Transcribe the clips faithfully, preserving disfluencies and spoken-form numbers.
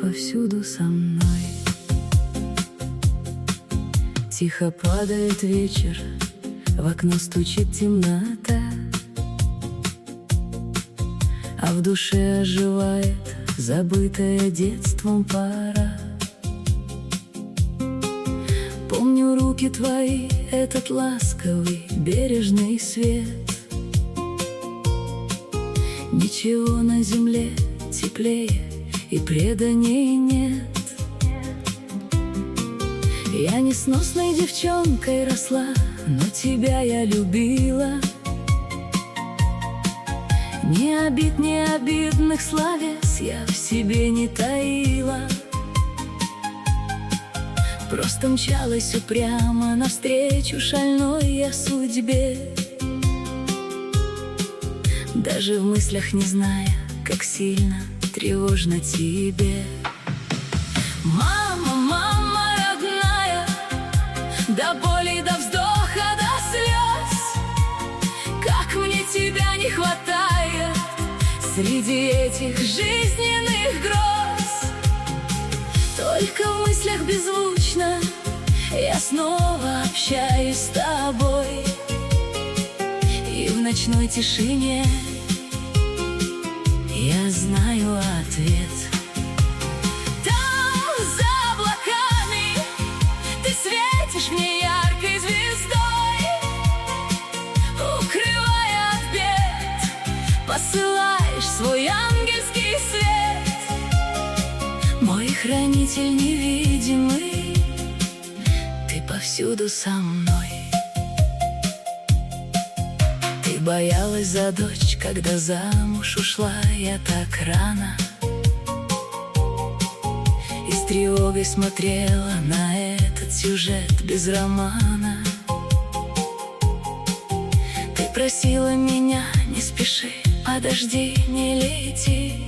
повсюду со мной. Тихо падает вечер, в окно стучит темнота, а в душе оживает забытая детством пора. Помню руки твои, этот ласковый, бережный свет. Ничего на земле теплее и преданней нет. Я несносной девчонкой росла, но тебя я любила. Ни обид, ни обидных словес я в себе не таила. Просто мчалась упрямо навстречу шальной я судьбе, даже в мыслях не зная, как сильно тревожно тебе. Мама, мама родная, до боли, до вздоха, до слез, как мне тебя не хватает среди этих жизненных гроз. Только в мыслях беззвучно я снова общаюсь с тобой, и в ночной тишине я знаю ответ. Там, за облаками, ты светишь мне яркой звездой, укрывая от бед, посылаешь свой ангельский свет. Мой хранитель невидимый, ты повсюду со мной. Ты боялась за дочь, когда замуж ушла я так рано, и с тревогой смотрела на этот сюжет без романа. Ты просила меня: не спеши, подожди, не лети.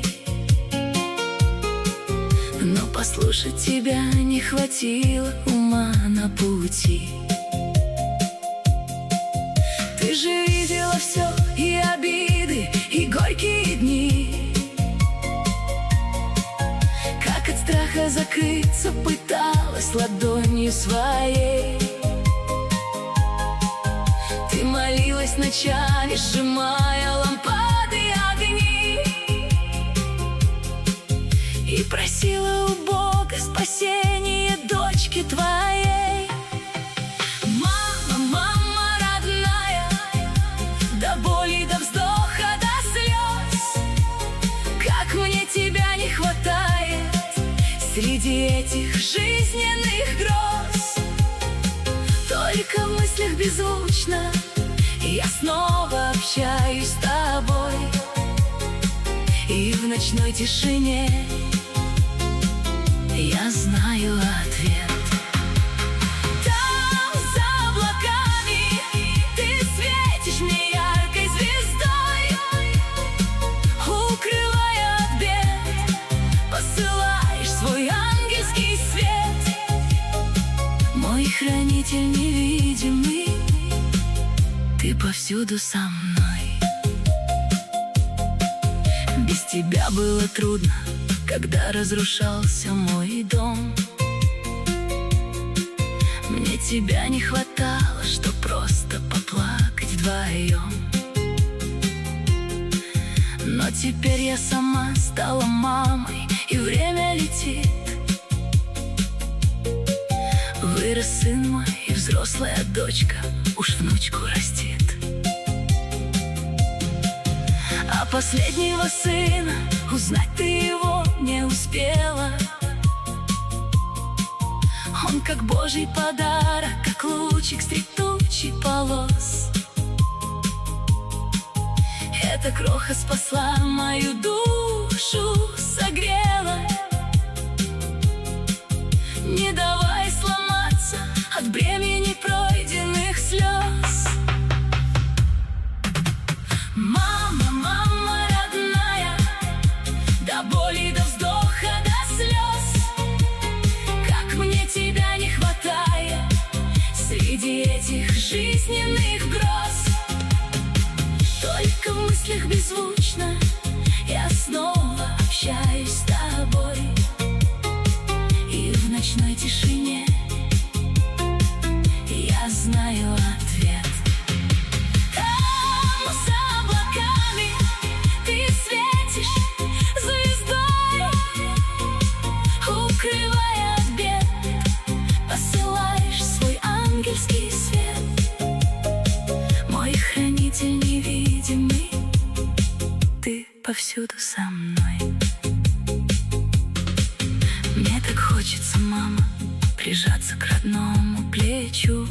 Но послушать тебя не хватило ума на пути. Ты же видела все, и обиды, и горькие дни, как от страха закрыться пыталась ладонью своей. Ты молилась ночами, сжимая лампады огни, и просила у Бога спасения дочки твоей. Мама, мама родная, до боли, до вздоха, до слез, как мне тебя не хватает среди этих жизненных гроз. Только в мыслях беззвучно я снова общаюсь с тобой, и в ночной тишине я знаю ответ. Там, за облаками, ты светишь мне яркой звездой, укрывая от бед, посылаешь свой ангельский свет. Мой хранитель невидимый, ты повсюду со мной. Без тебя было трудно, когда разрушался мой дом. Мне тебя не хватало, чтоб просто поплакать вдвоем. Но теперь я сама стала мамой, и время летит. Вырос сын мой, и взрослая дочка уж внучку растит. А последнего сына узнать ты его не успела. Он как божий подарок, как лучик средь тучи полос. Эта кроха спасла мою душу, согрела, не давай сломаться от бремени пройденных слез. Мама, мама родная, до боли, до вздоха, до слез, как мне тебя не хватает среди этих жизненных гроз. Только в мыслях беззвучно я снова общаюсь с тобой, прижаться к родному плечу,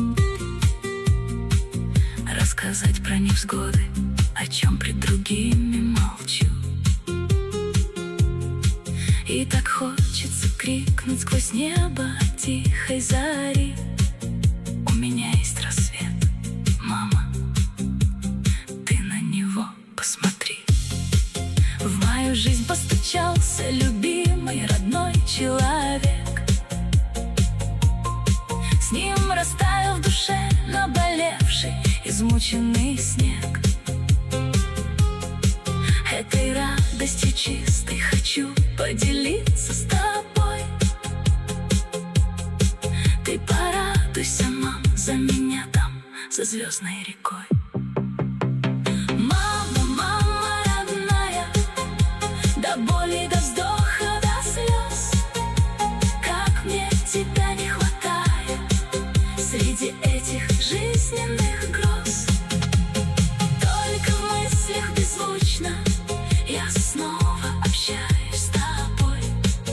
рассказать про невзгоды, о чем пред другими молчу. И так хочется крикнуть сквозь небо тихой зари: у меня есть рассвет, мама, ты на него посмотри. В мою жизнь постучался любимый родной человек. С ним растаял в душе наболевший, измученный снег. Этой радостью чистой хочу поделиться с тобой. Ты порадуйся, мам, за меня там, за звездной рекой. Мама, мама родная, до боли, до вздоха, до слез, как мне тебя не хватает среди этих жизненных гроз. Только в мыслях беззвучно я снова общаюсь с тобой,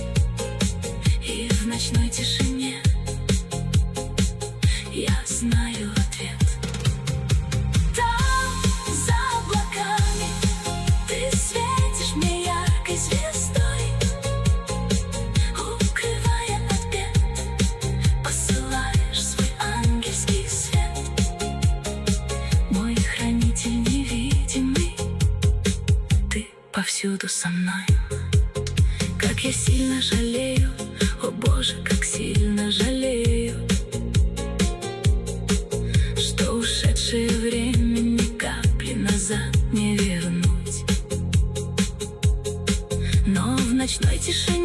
и в ночной тишине я знаю ответ. Там, за облаками, ты светишь мне яркой звездой, укрывая от бед, посылаешь свой ангельский свет. Мой хранитель невидимый, ты повсюду со мной. Как я сильно жалею, о Боже, как сильно жалею, что ушедшее время ни капли назад не вернуть. Но в ночной тишине